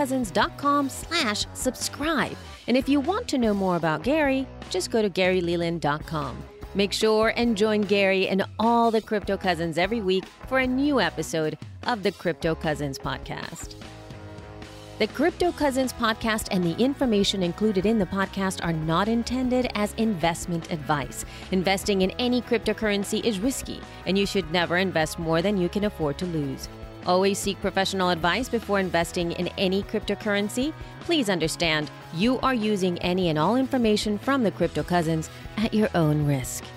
CryptoCousins.com/subscribe. And if you want to know more about Gary, just go to GaryLeland.com. Make sure and join Gary and all the Crypto Cousins every week for a new episode of the Crypto Cousins podcast. The Crypto Cousins podcast and the information included in the podcast are not intended as investment advice. Investing in any cryptocurrency is risky, and you should never invest more than you can afford to lose. Always seek professional advice before investing in any cryptocurrency. Please understand, you are using any and all information from the Crypto Cousins at your own risk.